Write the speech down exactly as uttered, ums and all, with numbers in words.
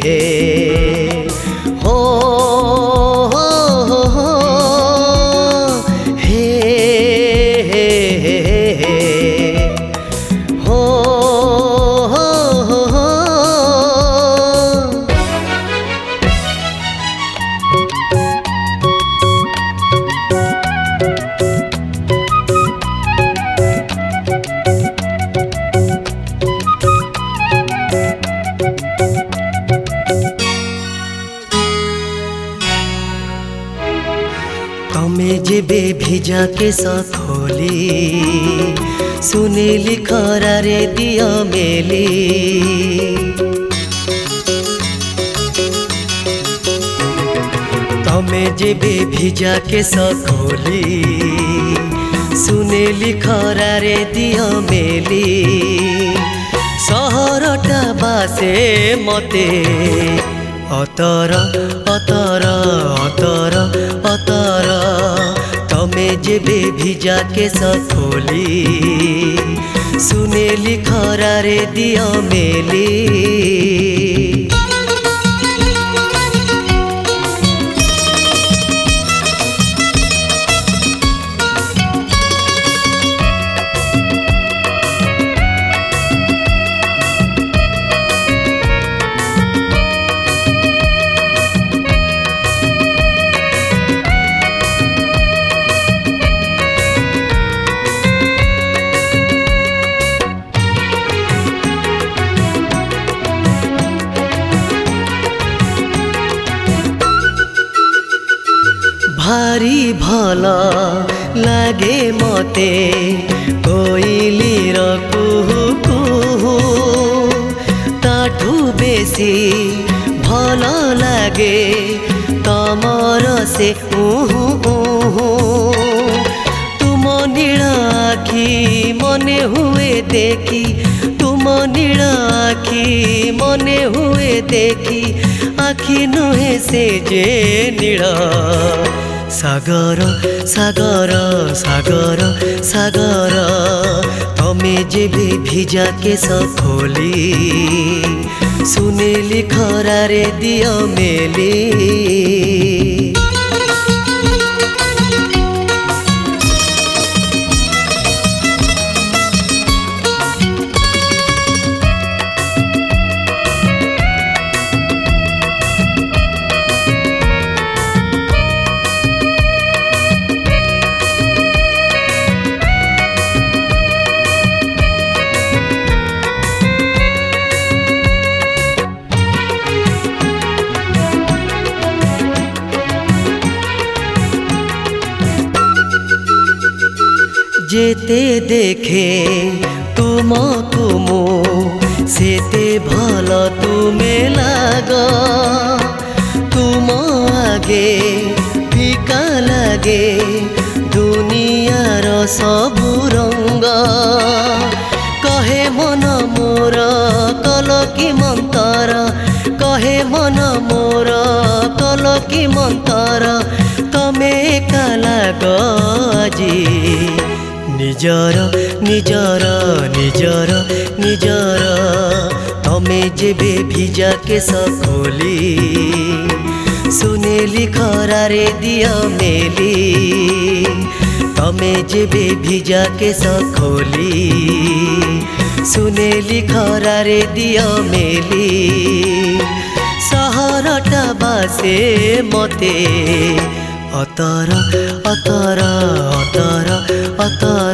हे हो हो हो हो हे हे हे हे हो हो हो हो। तमे जेबे भिजा के सखोली सुनीली खरारे दिया मेली तमे जेबे भिजा के सखोली सुनीली खरारे दिया मेली सहरटा बासे मते अतर अतर अतर अतर तमे जेबे भिजा के सखोली सुनेली खरारे दिया मेली। भारी भला लागे मते कोइलीर कुहू कुहू ताठू बेसी भल लागे तमर से उहू उहू तुम नील आखी मने हुए देखी तुम नील आखी मने हुए देखी आखी नुहे से जे नील सागर सागर सागर सागर तमे जेबे भिजा के सखोली सुनेली खरारे दिया मेली। जेते देखे तुमको मो सेते भल तुमे लाग तुम आगे फिका लागे दुनियार सबु रंग कहे मन मोर कलकी मंतर कहे मन मोर कलकी मंतर तमे एका लाग जी निजर निजर निजर निजर तमे जेबे भिजा के सखोली सुनेली खरारे दिया मेली तमे जेबे भिजा के सखोली सुनेली खरारे दिया मेली सहरटा बासे मते अतर अतर अतर अतर